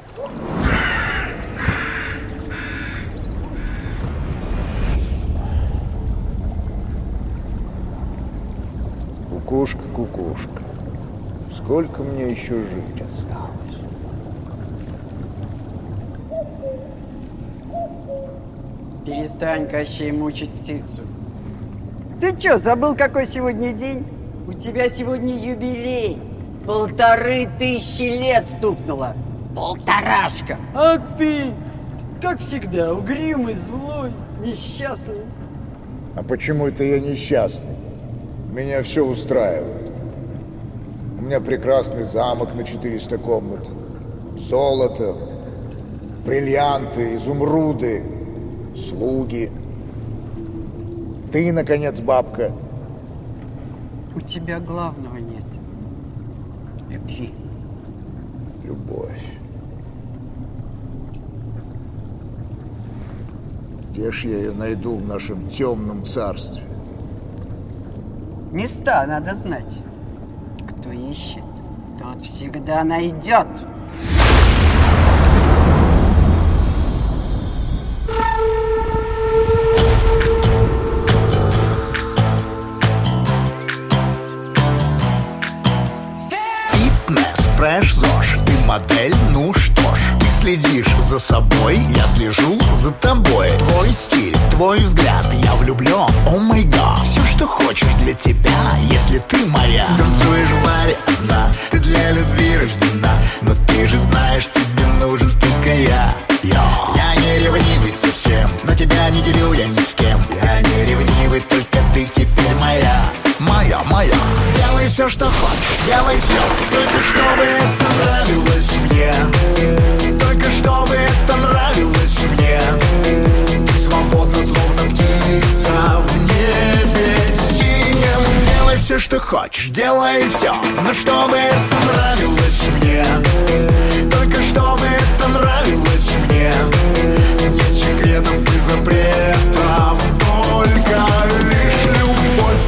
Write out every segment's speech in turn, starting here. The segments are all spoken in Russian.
Кукушка, кукушка, сколько мне еще жить осталось? Перестань, Кощей, мучить птицу. Ты что, забыл, какой сегодня день? У тебя сегодня юбилей. 1500 лет стукнуло. Полторашка. А ты, как всегда, угрюмый, злой, несчастный. А почему это я несчастный? Меня все устраивает. У меня прекрасный замок на 400 комнат. Золото, бриллианты, изумруды, слуги. Ты, наконец, бабка. У тебя главного нет. Любви. Любовь. Где ж я ее найду в нашем темном царстве? Места надо знать. Кто ищет, тот всегда найдет. Фитнес, фреш, ЗОЖ. Ты модель, ну что ж. Ты следишь за собой, я слежу за тобой. Твой стиль, твой взгляд, я влюблен, о май гад. Все, что хочешь для тебя, если ты моя. Танцуешь в баре одна, ты для любви рождена. Но ты же знаешь, тебе нужен только я. Я не ревнивый совсем, но тебя не делю я ни с кем. Я не ревнивый, только ты теперь моя. Моя, моя. Делай все, что хочешь, делай все, только чтобы это нравилось мне. Только чтобы это нравилось мне. Ты свободна, словно птица в небе синем. Делай все, что хочешь, делай все, но чтобы это нравилось мне. Только чтобы это нравилось мне. Нет секретов и запретов, только лишь любовь.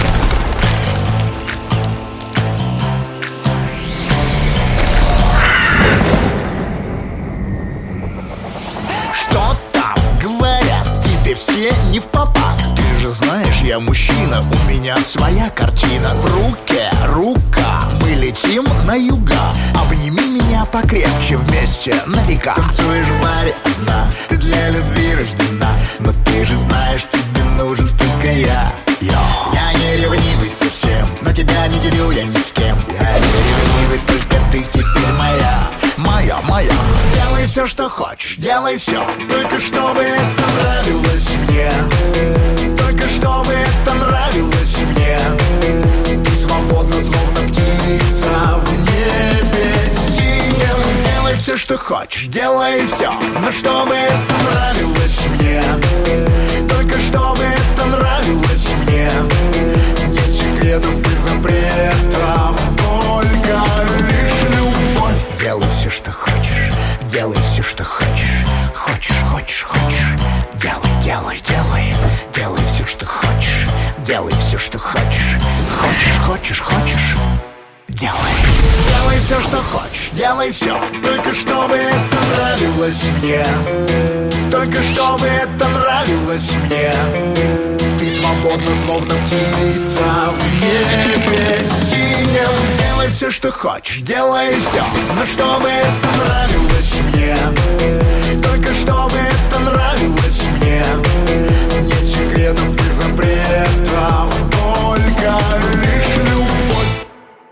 Что там говорят, тебе все не в попад. Ты же знаешь, я мужчина, у меня своя картина. В руке рука, мы летим на юга. Обними меня покрепче, вместе на века. Танцуешь в баре одна, ты для любви рождена. Но ты же знаешь, тебе нужен только я. Я не ревнивый совсем, но тебя не делю я ни с кем. Я не ревнивый, только ты теперь моя. Моя, моя. Делай все, что хочешь, делай все, только чтобы это нравилось мне. Только чтобы это нравилось мне. Ты свободна, словно птица в небе синем. Делай все, что хочешь, делай все, но чтобы это нравилось мне. Только чтобы это нравилось мне. Нет секретов и запретов, только лишь любовь. Делай все, что хочешь, делай все, что хочешь. Хочешь, хочешь, хочешь. Делай, делай, делай. Делай все, что хочешь. Делай все, что хочешь. Хочешь, хочешь, хочешь. Делай. Делай все, что хочешь. Делай все, только чтобы это нравилось мне. Только чтобы это нравилось мне. Ты свободна, словно птица в небе синем. Делай все, что хочешь, делай все, но чтобы это нравилось мне. Только чтобы это нравилось мне. Нет секретов и запретов, только лишь любовь.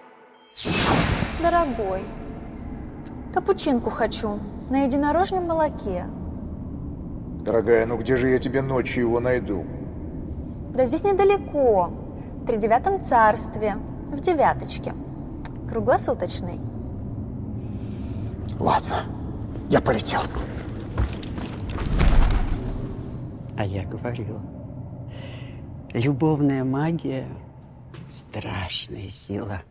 Дорогой, капучинку хочу на единорожьем молоке. Дорогая, ну где же я тебе ночью его найду? Да здесь недалеко, в 39-м царстве, в девяточке, круглосуточный. Ладно, я полетел. А я говорила, любовная магия – страшная сила.